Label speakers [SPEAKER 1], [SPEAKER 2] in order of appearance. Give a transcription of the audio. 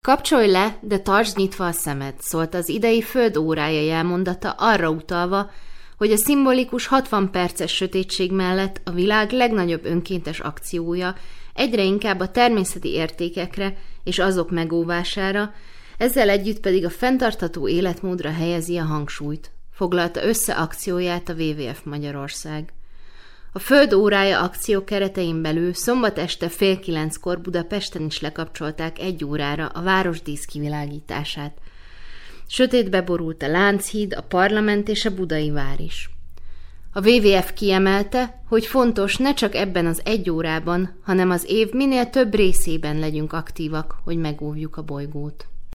[SPEAKER 1] Kapcsolj le, de tartsd nyitva a szemed, szólt az idei föld órája jelmondata arra utalva, hogy a szimbolikus 60 perces sötétség mellett a világ legnagyobb önkéntes akciója egyre inkább a természeti értékekre és azok megóvására, ezzel együtt pedig a fenntartható életmódra helyezi a hangsúlyt, foglalta össze akcióját a WWF Magyarország. A Föld órája akció keretein belül szombat este 8:30 Budapesten is lekapcsolták 1 órára a városdísz kivilágítását. Sötétbe borult a Lánchíd, a Parlament és a Budai vár is. A WWF kiemelte, hogy fontos ne csak ebben az 1 órában, hanem az év minél több részében legyünk aktívak, hogy megóvjuk a bolygót.